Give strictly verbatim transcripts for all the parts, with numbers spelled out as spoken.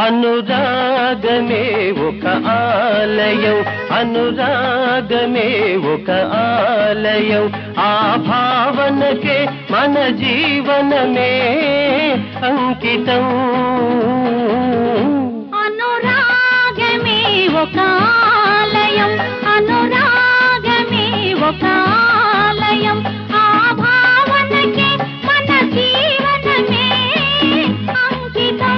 అనురాగమే ఒక ఆలయం, అనురాగమే ఒక ఆలయం, ఆ భావనకే మన జీవనమే అంకితం. అనురాగమే ఒక ఆలయం, అనురాగమే ఒక ఆలయం, ఆ భావనకే మన జీవనమే అంకితం.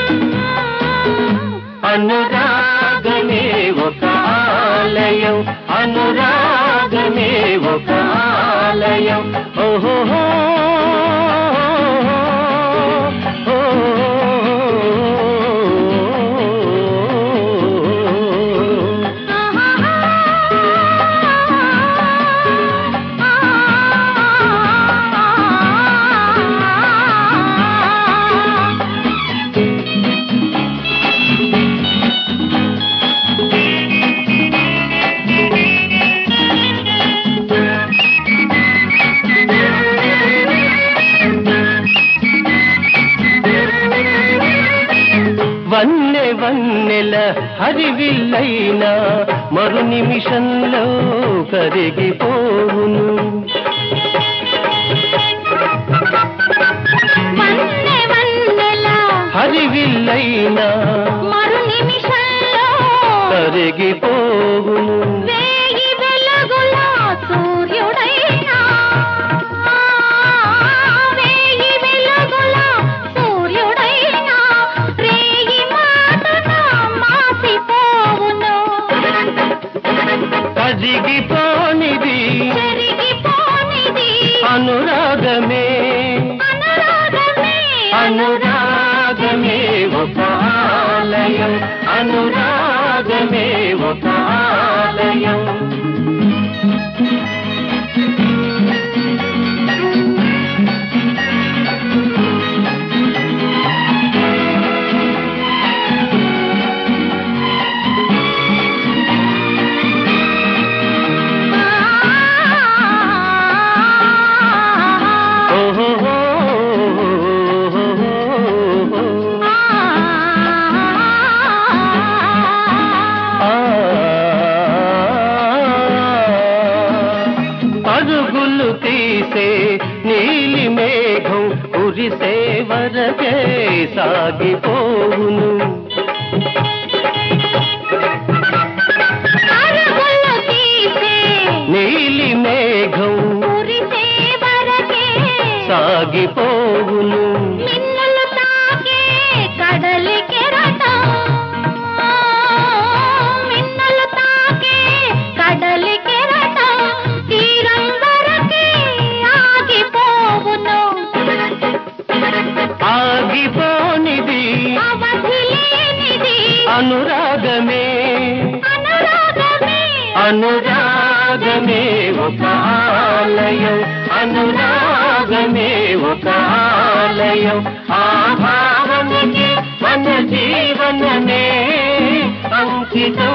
అనురాగమే ఒక ఆలయం, అనురాగమే ఒక ఆలయం. ఓహో వన్నె వన్నెల హరివిల్లైనా మరు నిమిషంలో కరిగిపోవును. వన్నె వన్నెల హరివిల్లైనా మరు నిమిషంలో కరిగిపోవును. వేయి వెలుగుల సూర్యుడైనా, వేయి వెలుగుల సూర్యుడైనా రేయి మాటన మాసిపోవును. కరిగిపోనిది చెరిగిపోనిది అనురాగమే, అనురాగమే, అనురాగమే ఒక ఆలయం, అనురాగమే ఒక ఆలయం. పరుగులు తీసే నీలి మేఘం కురిసే వరకే సాగిపోవును. పరుగులు తీసే నీలి మేఘం కురిసే వరకే సాగిపోవును. మిన్నులు తాకే కడలి కెరటం, మిన్నులు తాకే కడలి కెరటం తీరం వరకే ఆగిపోవును. ఆగిపోనిది అవధి లేనిది అనురాగమే, అనురాగమే, అనురాగమే ఒక ఆలయం, అనురాగమే ఒక ఆలయం, ఆ భావనకి మన జీవనమే అంకితం.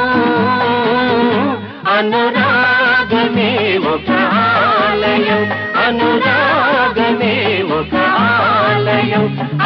అనురాగమే ఒక ఆలయం, అనురాగమే ఒక ఆలయం,